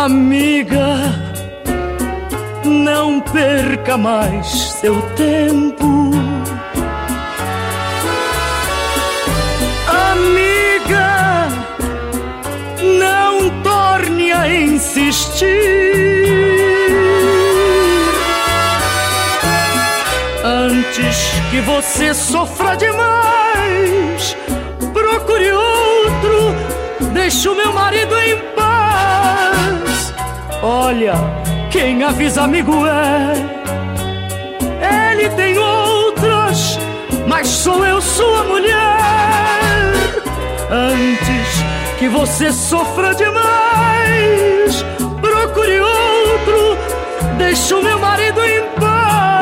Amiga, não perca mais seu tempo. Amiga, não torne a insistir. Antes que você sofra demais, procure outro, deixe o meu marido em paz. Olha, quem avisa amigo é. Ele tem outras, mas sou eu sua mulher. Antes que você sofra demais, procure outro, deixe o meu marido em paz.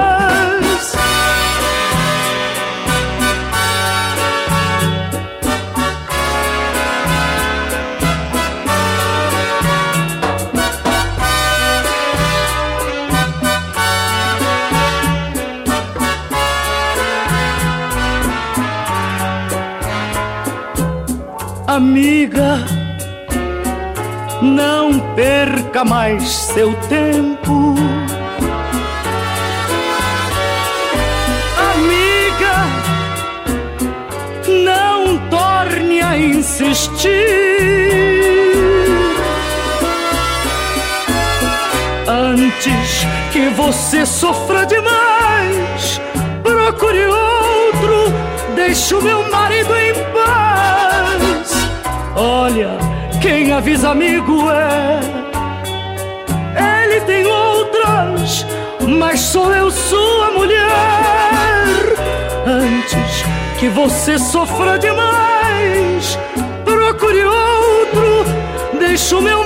Amiga, não perca mais seu tempo. Amiga, não torne a insistir. Antes que você sofra demais, procure outro, deixe o meu marido em paz. Olha, quem avisa amigo é. Ele tem outras, mas sou eu sua mulher. Antes que você sofra demais, procure outro, deixe o meu